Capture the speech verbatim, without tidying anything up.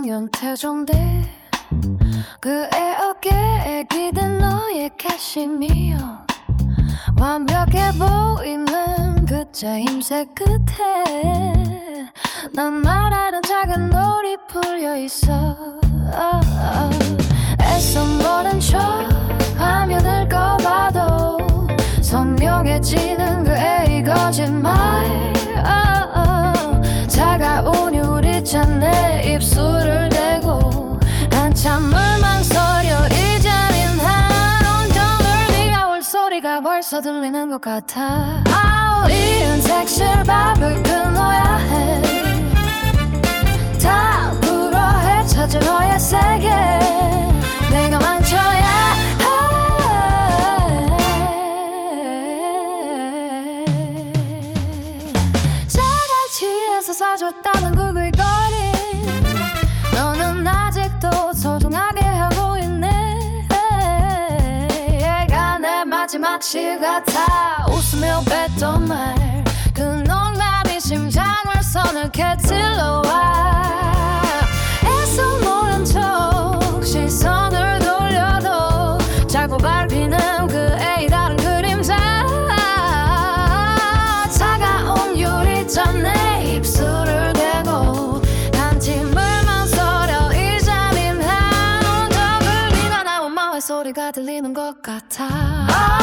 윤태종대 그의 어깨에 기댄 너의 캐시미어 완벽해 보이는 그 짜임새 끝에 난 말하는 작은 놀이 풀려있어 애써 모른 척 화면을 꺼봐도 선명해지는 그의 거짓말 차가운 유리잔 내 입술을 대고 한참을 망설여 이제는 한 온전을 네가 올 소리가 벌써 들리는 것 같아 아우리은 색실밥을 끊어야 해 다 불어해 찾아 너의 세계 내가 망쳐야 해 자갈치에서 사줬다는 그 귀걸이 너는 아직도 소중하게 하고 있네 얘가 내 마지막 시 같아 웃으며 뱉던 말 그 농담이 심장을 서늘게 찔러와 애써 모른 척 시선을 돌려도 짧고 밟히는 그의 다른 그림자 차가운 유리잔 내 입술을 대고 한침을 망설여 이 잠인 한 온적을 네가 나온 마의 소리가 들리는 것 같아